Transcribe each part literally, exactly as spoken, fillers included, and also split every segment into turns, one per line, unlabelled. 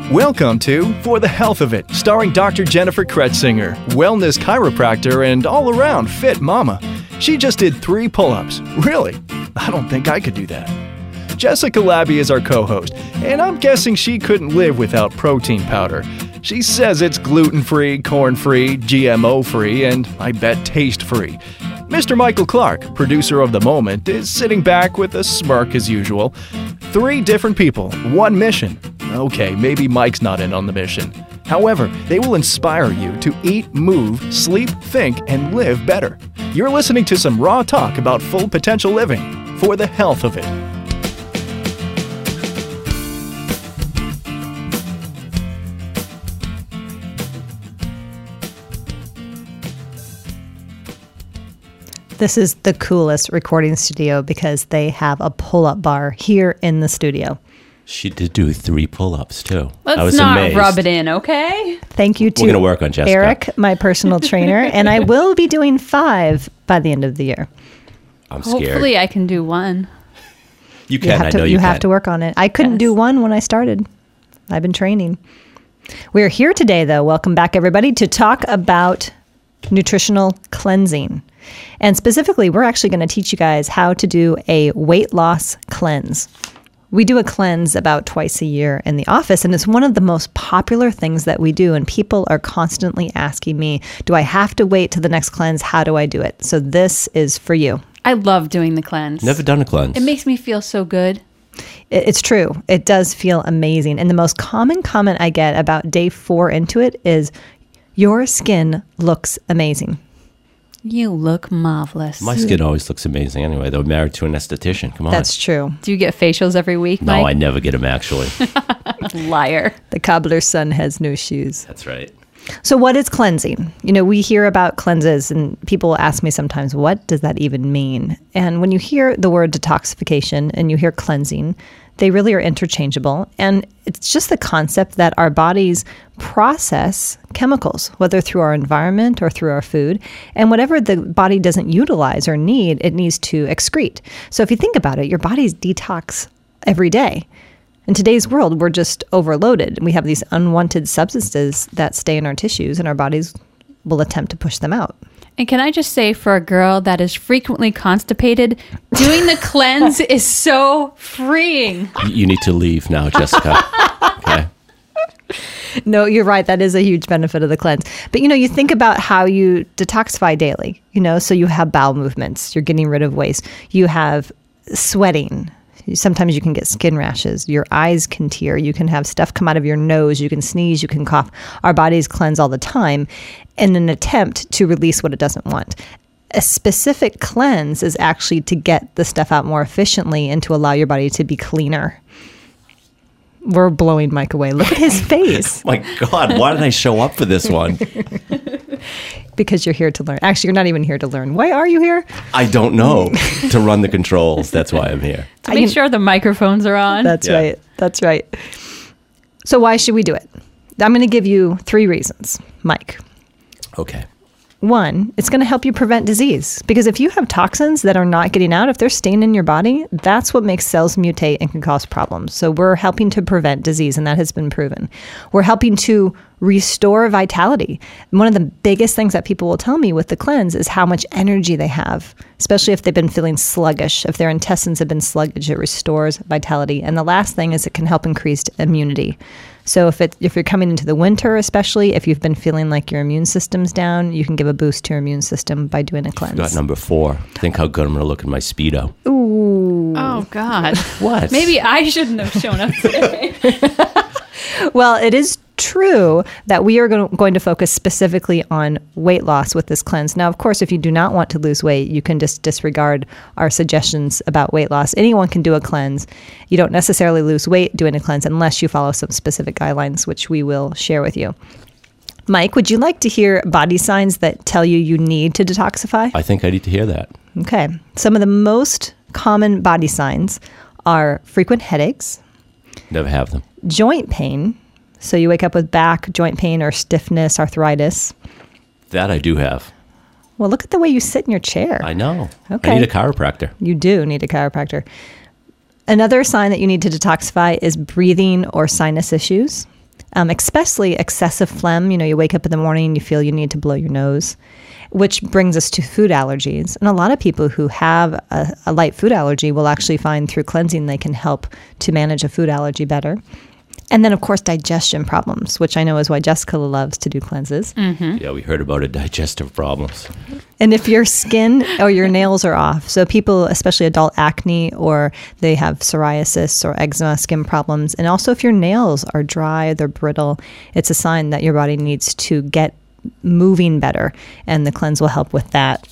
Welcome to For the Health of It, starring Doctor Jennifer Kretzinger, wellness chiropractor and all-around fit mama. She just did three pull-ups. Really? I don't think I could do that. Jessica Labby is our co-host, and I'm guessing she couldn't live without protein powder. She says it's gluten-free, corn-free, G M O-free, and I bet taste-free. Mister Michael Clark, producer of The Moment, is sitting back with a smirk as usual. Three different people, one mission. Okay, maybe Mike's not in on the mission. However, they will inspire you to eat, move, sleep, think, and live better. You're listening to some raw talk about full potential living. For the health of it.
This is the coolest recording studio because they have a pull-up bar here in the studio.
She did do three pull-ups, too.
Let's
I was
not
amazed.
rub it in, okay?
Thank you to
We're going to work on Jessica.
Eric, my personal trainer, and I will be doing five by the end of the year.
I'm scared.
Hopefully I can do one.
You can,
You have
I
to,
know
you
you
have
can.
to work on it. I couldn't
Yes.
do one when I started. I've been training. We're here today, though. Welcome back, everybody, to talk about nutritional cleansing. And specifically, we're actually going to teach you guys how to do a weight loss cleanse. We do a cleanse about twice a year in the office, and it's one of the most popular things that we do. And people are constantly asking me, do I have to wait to the next cleanse? How do I do it? So this is for you.
I love doing the cleanse.
Never done a cleanse.
It makes me feel so good.
It- It's true. It does feel amazing. And the most common comment I get about day four into it is, your skin looks amazing.
You look marvelous.
My skin always looks amazing anyway, though. Married to an esthetician. Come on.
That's true.
Do you get facials every week,
No, I
Mike?
never get them, actually.
Liar.
The cobbler's son has no shoes.
That's right.
So what is cleansing? You know, we hear about cleanses and people ask me sometimes, what does that even mean? And when you hear the word detoxification and you hear cleansing, they really are interchangeable. And it's just the concept that our bodies process chemicals, whether through our environment or through our food. And whatever the body doesn't utilize or need, it needs to excrete. So if you think about it, your body's detox every day. In today's world, we're just overloaded. We have these unwanted substances that stay in our tissues, and our bodies will attempt to push them out.
And can I just say, for a girl that is frequently constipated, doing the cleanse is so freeing.
You- You need to leave now, Jessica. Okay.
No, you're right. That is a huge benefit of the cleanse. But, you know, you think about how you detoxify daily, you know, so you have bowel movements, you're getting rid of waste, you have sweating. Sometimes you can get skin rashes. Your eyes can tear. You can have stuff come out of your nose. You can sneeze. You can cough. Our bodies cleanse all the time in an attempt to release what it doesn't want. A specific cleanse is actually to get the stuff out more efficiently and to allow your body to be cleaner. We're blowing Mike away. Look at his face.
My God, why did I show up for this one?
Because you're here to learn. Actually, you're not even here to learn. Why are you here?
I don't know. To run the controls. That's why I'm here.
To
I
make
can-
sure the microphones are on.
That's
Yeah.
right. That's right. So why should we do it? I'm going to give you three reasons, Mike.
Okay.
One, it's going to help you prevent disease. Because if you have toxins that are not getting out, if they're staying in your body, that's what makes cells mutate and can cause problems. So we're helping to prevent disease, and that has been proven. We're helping to restore vitality. And one of the biggest things that people will tell me with the cleanse is how much energy they have, especially if they've been feeling sluggish. If their intestines have been sluggish, it restores vitality. And the last thing is it can help increase immunity. So if it if you're coming into the winter, especially if you've been feeling like your immune system's down, you can give a boost to your immune system by doing a cleanse.
Got number four. Think how good I'm going to look in my Speedo.
Ooh.
Oh, God.
What?
Maybe I shouldn't have shown up today.
Well, it is true that we are go- going to focus specifically on weight loss with this cleanse. Now, of course, if you do not want to lose weight, you can just disregard our suggestions about weight loss. Anyone can do a cleanse. You don't necessarily lose weight doing a cleanse unless you follow some specific guidelines, which we will share with you. Mike, would you like to hear body signs that tell you you need to detoxify?
I think I need to hear that.
Okay. Some of the most common body signs are frequent headaches,
Never have them.
joint pain. So you wake up with back, joint pain, or stiffness, arthritis.
That I do have.
Well, look at the way you sit in your chair.
I know.
Okay.
I need a chiropractor.
You do need a chiropractor. Another sign that you need to detoxify is breathing or sinus issues. um, especially excessive phlegm. You know, you wake up in the morning and you feel you need to blow your nose, which brings us to food allergies. And a lot of people who have a, a light food allergy will actually find through cleansing they can help to manage a food allergy better. And then, of course, digestion problems, which I know is why Jessica loves to do cleanses.
Mm-hmm.
Yeah, we heard about it, digestive problems.
And if your skin or your nails are off, so people, especially adult acne, or they have psoriasis or eczema skin problems, and also if your nails are dry, they're brittle, it's a sign that your body needs to get moving better, and the cleanse will help with that.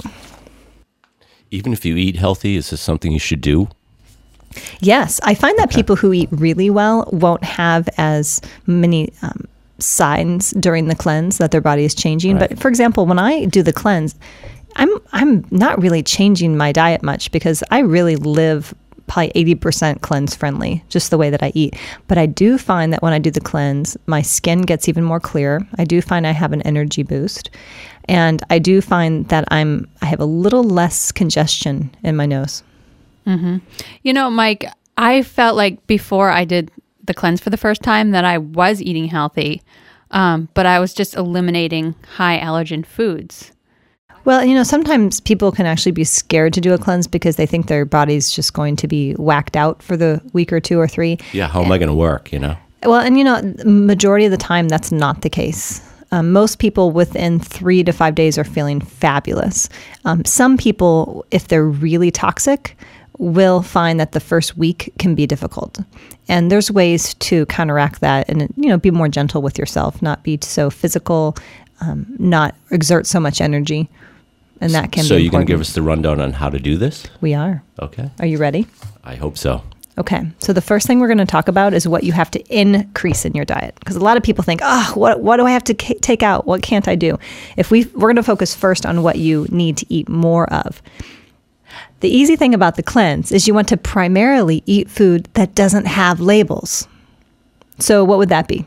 Even if you eat healthy, is this something you should do?
Yes, I find that
Okay.
people who eat really well won't have as many um, signs during the cleanse that their body is changing.
Right.
But for example, when I do the cleanse, I'm I'm not really changing my diet much because I really live probably eighty percent cleanse friendly, just the way that I eat. But I do find that when I do the cleanse, my skin gets even more clear. I do find I have an energy boost. And I do find that I'm I have a little less congestion in my nose.
Mm-hmm. You know, Mike, I felt like before I did the cleanse for the first time that I was eating healthy, um, but I was just eliminating high allergen foods.
Well, you know, sometimes people can actually be scared to do a cleanse because they think their body's just going to be whacked out for the week or two or three.
Yeah, how am I going to work, you know?
Well, and you know, majority of the time, that's not the case. Um, most people within three to five days are feeling fabulous. Um, some people, if they're really toxic, will find that the first week can be difficult. And there's ways to counteract that and, you know, be more gentle with yourself, not be so physical, um, not exert so much energy. And that can
so
be
you're going
important.
to give us the rundown on how to do this?
We are.
Okay.
Are you ready?
I hope so.
Okay. So the first thing we're going to talk about is what you have to increase in your diet. Because a lot of people think, oh, what, what do I have to k- take out? What can't I do? If we, we're going to focus first on what you need to eat more of. The easy thing about the cleanse is you want to primarily eat food that doesn't have labels. So what would that be?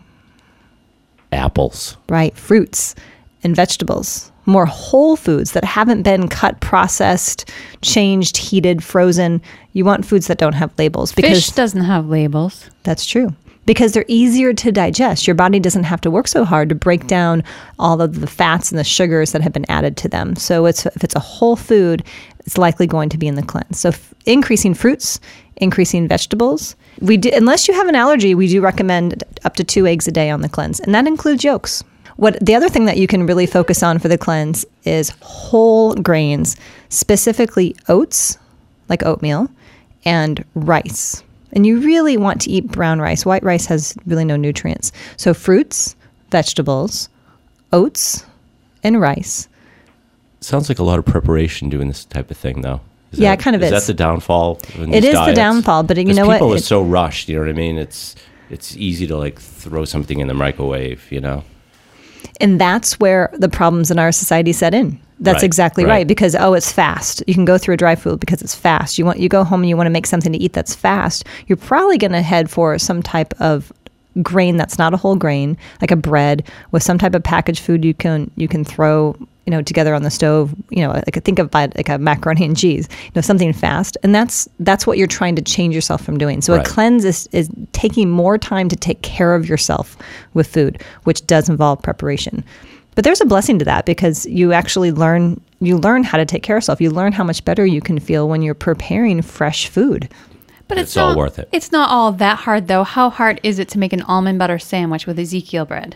Apples.
Right? Fruits and vegetables. More whole foods that haven't been cut, processed, changed, heated, frozen. You want foods that don't have labels. Because
Fish doesn't have labels.
That's true. Because they're easier to digest. Your body doesn't have to work so hard to break down all of the fats and the sugars that have been added to them. So it's if it's a whole food, it's likely going to be in the cleanse. So f- increasing fruits, increasing vegetables. We do, unless you have an allergy, we do recommend up to two eggs a day on the cleanse, and that includes yolks. What the other thing that you can really focus on for the cleanse is whole grains, specifically oats, like oatmeal, and rice. And you really want to eat brown rice. White rice has really no nutrients. So fruits, vegetables, oats, and rice.
Sounds like a lot of preparation doing this type of thing, though. Is
Yeah,
that,
it kind of
is.
is.
Is that the downfall? In
It
these
is the
diets?
downfall, but you
'Cause
know what?
People are
It-
so rushed. You know what I mean? It's it's easy to like throw something in the microwave. You know.
And that's where the problems in our society set in. That's
Right,
exactly
right.
right. Because, oh, it's fast. You can go through a dry food because it's fast. You want you go home and you want to make something to eat that's fast. You're probably going to head for some type of grain that's not a whole grain, like a bread with some type of packaged food you can you can throw, you know, together on the stove. You know, like think of like a macaroni and cheese. You know, something fast, and that's that's what you're trying to change yourself from doing. So
Right.
a cleanse is is taking more time to take care of yourself with food, which does involve preparation. But there's a blessing to that because you actually learn you learn how to take care of yourself. You learn how much better you can feel when you're preparing fresh food.
But
It's
it's,
all
not,
worth it.
It's not all that hard, though. How hard is it to make an almond butter sandwich with Ezekiel bread?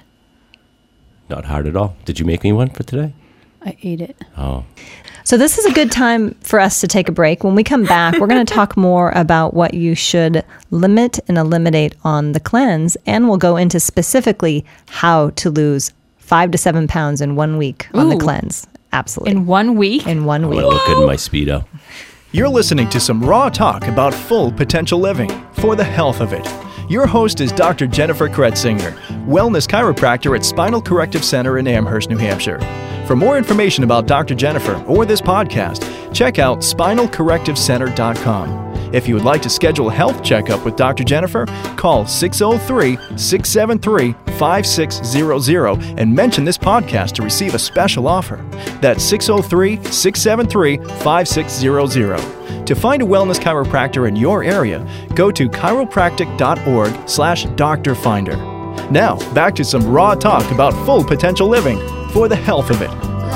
Not hard at all. Did you make me one for today?
I ate it.
Oh.
So this is a good time for us to take a break. When we come back, we're going to talk more about what you should limit and eliminate on the cleanse, and we'll go into specifically how to lose five to seven pounds in one week on the
Ooh.
cleanse. Absolutely.
In one week?
In one
I'm
week.
gonna look good in my Speedo.
You're listening to some raw talk about full potential living for the health of it. Your host is Doctor Jennifer Kretzinger, wellness chiropractor at Spinal Corrective Center in Amherst, New Hampshire. For more information about Doctor Jennifer or this podcast, check out spinal corrective center dot com. If you would like to schedule a health checkup with Doctor Jennifer, call six oh three, six seven three, five six zero zero and mention this podcast to receive a special offer. That's six oh three, six seven three, five six zero zero. To find a wellness chiropractor in your area, go to chiropractic dot org slash doctor finder. Now, back to some raw talk about full potential living for the health of it.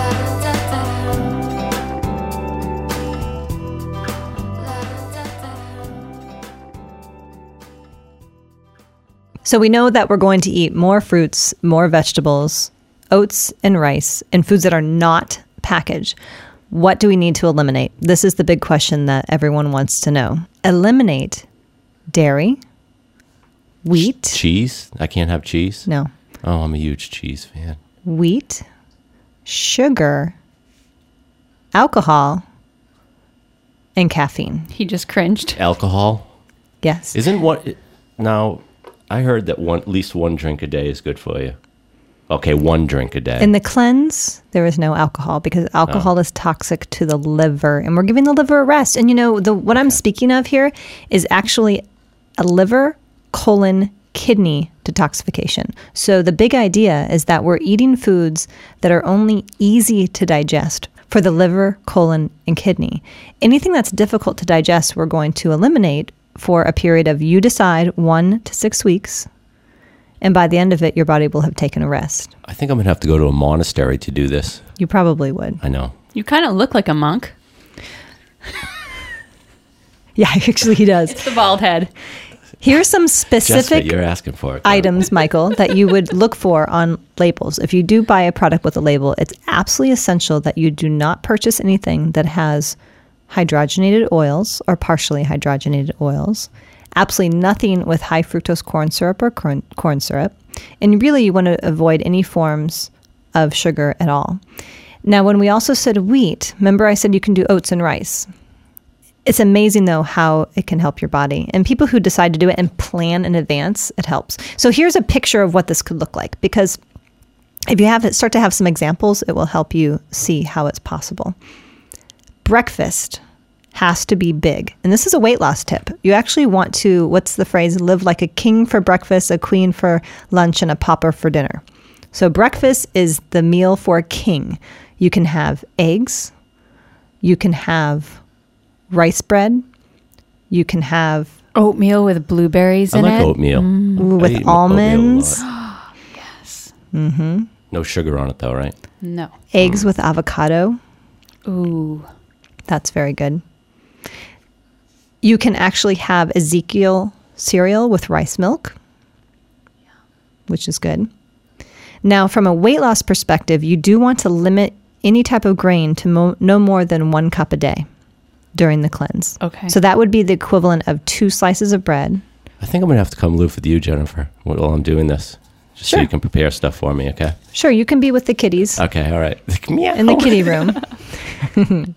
So we know that we're going to eat more fruits, more vegetables, oats and rice, and foods that are not packaged. What do we need to eliminate? This is the big question that everyone wants to know. Eliminate dairy, wheat.
Cheese? I can't have cheese?
No.
Oh, I'm a huge cheese fan.
Wheat, sugar, alcohol, and caffeine.
He just cringed.
Alcohol?
Yes.
Isn't what... Now, I heard that one at least one drink a day is good for you. Okay, one drink a day.
In the cleanse, there is no alcohol because alcohol oh. is toxic to the liver, and we're giving the liver a rest. And you know, the what okay. I'm speaking of here is actually a liver, colon, kidney detoxification. So the big idea is that we're eating foods that are only easy to digest for the liver, colon, and kidney. Anything that's difficult to digest, we're going to eliminate for a period of, you decide, one to six weeks. And by the end of it, your body will have taken a rest.
I think I'm going to have to go to a monastery to do this.
You probably would.
I know.
You kind of look like a monk.
Yeah, actually he does.
It's the bald head.
Here's some specific
you're asking for it,
items, Michael, that you would look for on labels. If you do buy a product with a label, it's absolutely essential that you do not purchase anything that has hydrogenated oils or partially hydrogenated oils. Absolutely nothing with high fructose corn syrup or corn, corn syrup. And really, you want to avoid any forms of sugar at all. Now, when we also said wheat, remember I said you can do oats and rice. It's amazing, though, how it can help your body. And people who decide to do it and plan in advance, it helps. So here's a picture of what this could look like, because if you have it, start to have some examples, it will help you see how it's possible. Breakfast has to be big. And this is a weight loss tip. You actually want to, what's the phrase, live like a king for breakfast, a queen for lunch, and a pauper for dinner. So breakfast is the meal for a king. You can have eggs. You can have rice bread. You can have
oatmeal with blueberries
I
in
like
it.
oatmeal.
Mm. With
I eat
almonds.
Yes.
Mm-hmm.
No sugar on it, though, right?
No.
Eggs mm. with avocado.
Ooh.
That's very good. You can actually have Ezekiel cereal with rice milk, which is good. Now, from a weight loss perspective, you do want to limit any type of grain to mo- no more than one cup a day during the cleanse.
Okay.
So that would be the equivalent of two slices of bread.
I think I'm going to have to come live with you, Jennifer, while I'm doing this. Just
sure.
so you can prepare stuff for me, okay?
Sure, you can be with the kitties.
Okay, all right.
In the kitty room.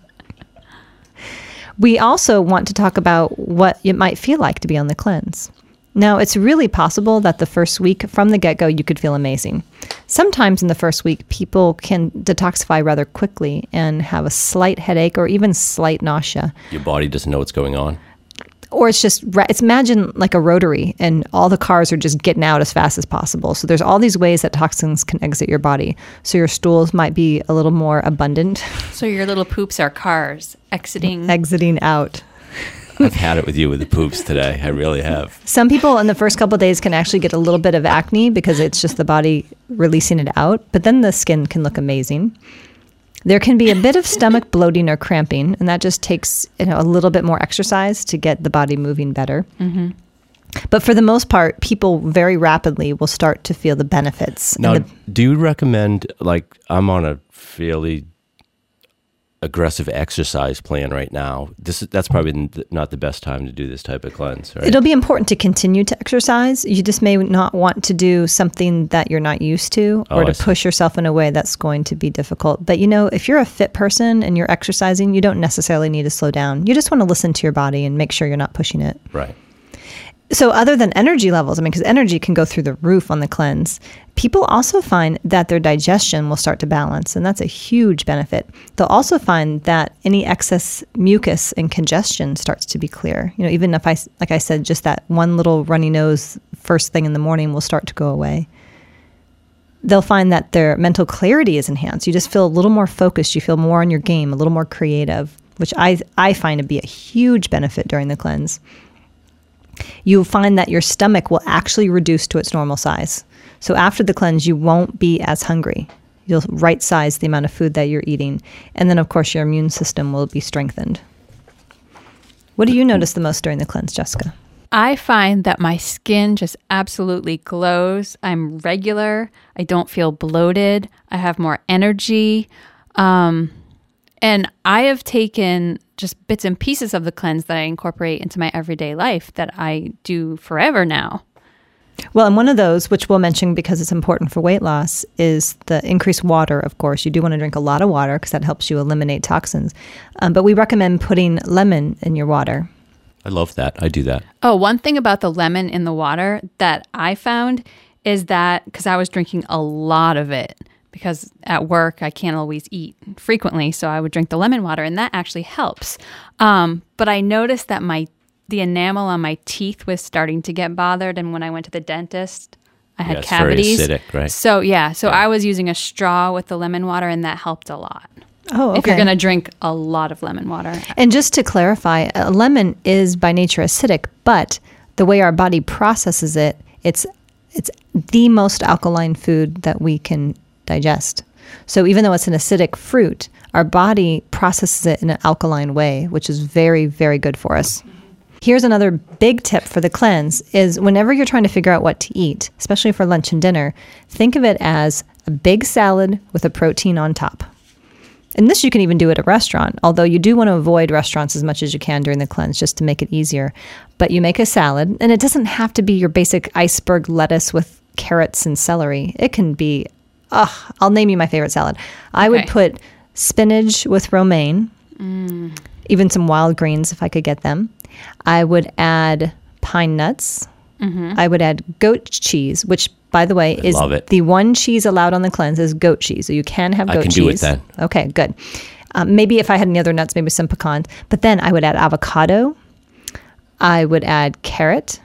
We also want to talk about what it might feel like to be on the cleanse. Now, it's really possible that the first week from the get-go, you could feel amazing. Sometimes in the first week, people can detoxify rather quickly and have a slight headache or even slight nausea.
Your body doesn't know what's going on.
Or it's just, it's imagine like a rotary and all the cars are just getting out as fast as possible. So there's all these ways that toxins can exit your body. So your stools might be a little more abundant.
So your little poops are cars exiting.
Exiting out.
I've had it with you with the poops today. I really have.
Some people in the first couple of days can actually get a little bit of acne because it's just the body releasing it out. But then the skin can look amazing. There can be a bit of stomach bloating or cramping, and that just takes, you know, a little bit more exercise to get the body moving better.
Mm-hmm.
But for the most part, people very rapidly will start to feel the benefits.
Now,
the,
do you recommend, like, I'm on a fairly aggressive exercise plan right now. This is, that's probably not the best time to do this type of cleanse, right?
It'll be important to continue to exercise. You just may not want to do something that you're not used to or
oh,
to push yourself in a way that's going to be difficult. But, you know, if you're a fit person and you're exercising, you don't necessarily need to slow down. You just want to listen to your body and make sure you're not pushing it.
Right.
So other than energy levels, I mean, because energy can go through the roof on the cleanse, people also find that their digestion will start to balance, and that's a huge benefit. They'll also find that any excess mucus and congestion starts to be clear. You know, even if I, like I said, just that one little runny nose first thing in the morning will start to go away. They'll find that their mental clarity is enhanced. You just feel a little more focused. You feel more on your game, a little more creative, which I I find to be a huge benefit during the cleanse. you'll find that your stomach will actually reduce to its normal size. So after the cleanse, you won't be as hungry. You'll right size the amount of food that you're eating. And then, of course, your immune system will be strengthened. What do you notice the most during the cleanse, Jessica?
I find that my skin just absolutely glows. I'm regular. I don't feel bloated. I have more energy. Um, and I have taken just bits and pieces of the cleanse that I incorporate into my everyday life that I do forever now.
Well, and one of those, which we'll mention because it's important for weight loss, is the increased water, of course. You do want to drink a lot of water because that helps you eliminate toxins. Um, but we recommend putting lemon in your water.
I love that. I do that.
Oh, one thing about the lemon in the water that I found is that, because I was drinking a lot of it, because at work I can't always eat frequently, so I would drink the lemon water, and that actually helps. Um, but I noticed that my the enamel on my teeth was starting to get bothered, and when I went to the dentist, I had
Yeah, it's
cavities.
very acidic, right?
So yeah, so
Yeah.
I was using a straw with the lemon water, and that helped a lot.
Oh, okay.
If you're going to drink a lot of lemon water.
And just to clarify, a lemon is by nature acidic, but the way our body processes it, it's it's the most alkaline food that we can digest. So even though it's an acidic fruit, our body processes it in an alkaline way, which is very, very good for us. Here's another big tip for the cleanse is whenever you're trying to figure out what to eat, especially for lunch and dinner, think of it as a big salad with a protein on top. And this you can even do at a restaurant, although you do want to avoid restaurants as much as you can during the cleanse just to make it easier. But you make a salad, and it doesn't have to be your basic iceberg lettuce with carrots and celery. It can be, oh, I'll name you my favorite salad. I would
Okay.
put spinach with romaine,
Mm.
even some wild greens if I could get them. I would add pine nuts.
Mm-hmm.
I would add goat cheese, which, by the way, is
love it.
the one cheese allowed on the cleanse is goat cheese. So you can have
I
goat
can
cheese.
do it then.
Okay, good. Um, maybe if I had any other nuts, maybe some pecans. But then I would add avocado. I would add carrot.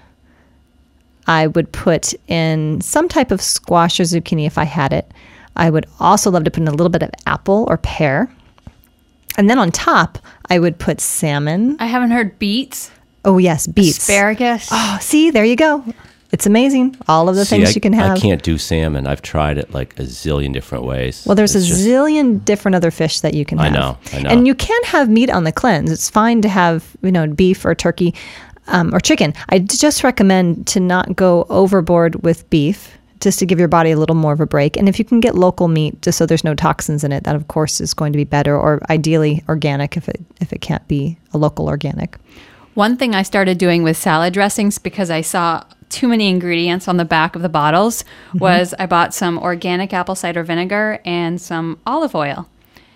I would put in some type of squash or zucchini if I had it. I would also love to put in a little bit of apple or pear. And then on top, I would put salmon.
I haven't heard beets,
Oh, yes, beets.
asparagus.
Oh, see, there you go. It's amazing. All of the
See,
things
I,
you can have.
I can't do salmon. I've tried it like a zillion different ways.
Well, there's
It's
a
just-
zillion different other fish that you can
I
have.
know, I know.
And you can have meat on the cleanse. It's fine to have, you know, beef or turkey um, or chicken. I just recommend to not go overboard with beef, just to give your body a little more of a break. And if you can get local meat, just so there's no toxins in it, that of course is going to be better, or ideally organic if it if it can't be a local organic.
One thing I started doing with salad dressings, because I saw too many ingredients on the back of the bottles,
Mm-hmm.
was I bought some organic apple cider vinegar and some olive oil.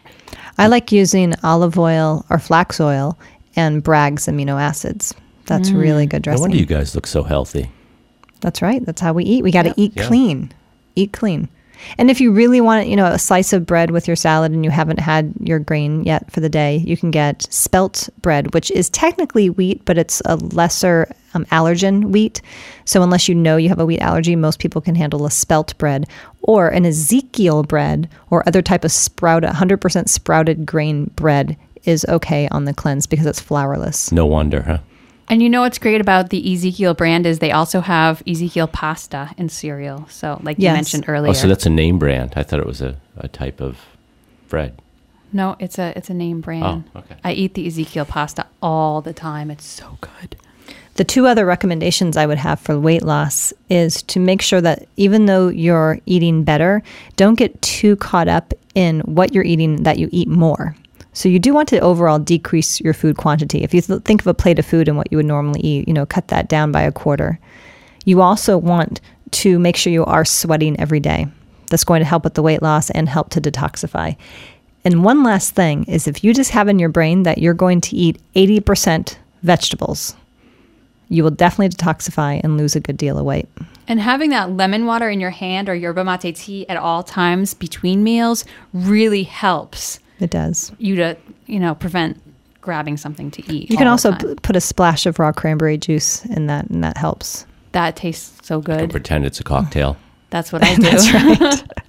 I like using olive oil or flax oil and Bragg's amino acids. That's really good
No
dressing.
wonder you guys look so healthy.
That's right. That's how we eat. We got to eat
Yeah.
clean. Eat clean. And if you really want, you know, a slice of bread with your salad and you haven't had your grain yet for the day, you can get spelt bread, which is technically wheat, but it's a lesser um, allergen wheat. So unless you know you have a wheat allergy, most people can handle a spelt bread, or an Ezekiel bread or other type of sprout, one hundred percent sprouted grain bread is okay on the cleanse because it's flourless.
No wonder, huh?
And you know what's great about the Ezekiel brand is they also have Ezekiel pasta in cereal. So like you
Yes.
mentioned earlier.
Oh, so that's a name brand. I thought it was a, a type of bread.
no, it's a it's a name brand.
Oh, okay.
I eat the Ezekiel pasta all the time. It's so good.
The two other recommendations I would have for weight loss is to make sure that even though you're eating better, don't get too caught up in what you're eating that you eat more. So you do want to overall decrease your food quantity. If you th- think of a plate of food and what you would normally eat, you know, cut that down by a quarter. You also want to make sure you are sweating every day. That's going to help with the weight loss and help to detoxify. And one last thing is if you just have in your brain that you're going to eat eighty percent vegetables, you will definitely detoxify and lose a good deal of weight.
And having that lemon water in your hand or yerba mate tea at all times between meals really helps
It does.
you to, you know, prevent grabbing something to eat.
You can
all
also
the time.
p- put a splash of raw cranberry juice in that, and that helps.
That tastes so
Don't
good.
pretend it's a cocktail.
That's what I do.
That's right.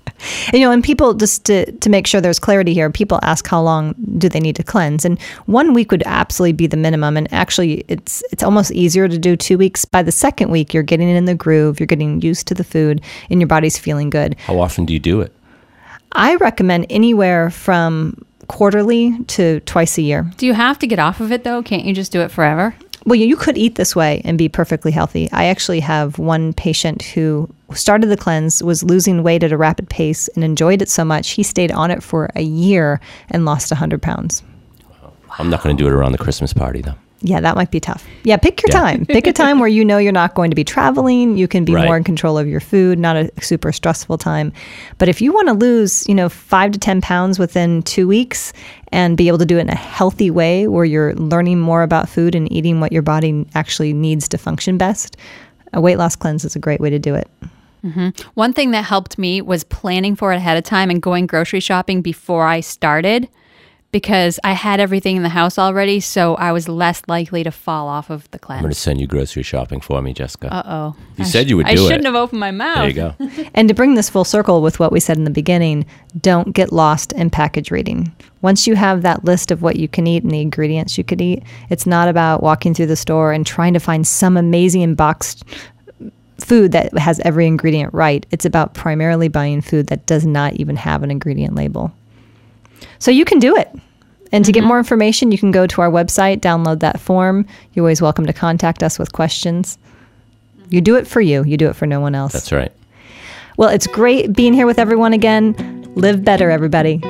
And, you know, and people, just to, to make sure there's clarity here, people ask how long do they need to cleanse? And one week would absolutely be the minimum. And actually, it's it's almost easier to do two weeks. By the second week, you're getting in the groove, you're getting used to the food, and your body's feeling good.
How often do you do it?
I recommend anywhere from quarterly to twice a year.
Do you have to get off of it, though? Can't you just do it forever?
Well, you could eat this way and be perfectly healthy. I actually have one patient who started the cleanse, was losing weight at a rapid pace, and enjoyed it so much, he stayed on it for a year and lost one hundred pounds.
Wow. I'm not going to do it around the Christmas party, though.
Yeah, that might be tough. Yeah, pick your
Yeah.
time. Pick a time where you know you're not going to be traveling. You can be
Right.
more in control of your food, not a super stressful time. But if you want to lose, you know, five to ten pounds within two weeks and be able to do it in a healthy way where you're learning more about food and eating what your body actually needs to function best, a weight loss cleanse is a great way to do it.
Mm-hmm. One thing that helped me was planning for it ahead of time and going grocery shopping before I started, because I had everything in the house already, so I was less likely to fall off of the
I'm
cleanse.
going to send you grocery shopping for me, Jessica.
Uh-oh.
You
I
said
sh-
you would do
I
it.
shouldn't have opened my mouth.
There you go.
And to bring this full circle with what we said in the beginning, don't get lost in package reading. Once you have that list of what you can eat and the ingredients you could eat, it's not about walking through the store and trying to find some amazing boxed food that has every ingredient right. It's about primarily buying food that does not even have an ingredient label. So you can do it. And to get more information, you can go to our website, download that form. You're always welcome to contact us with questions. You do it for you. You do it for no one else.
That's right.
Well, it's great being here with everyone again. Live better, everybody.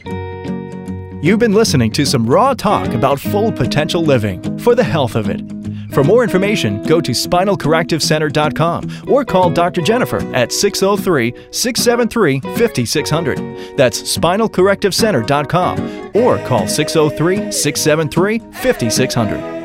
You've been listening to some raw talk about full potential living for the health of it. For more information, go to spinal corrective center dot com or call Doctor Jennifer at six oh three, six seven three, five six zero zero. That's spinal corrective center dot com or call six oh three, six seven three, five six zero zero.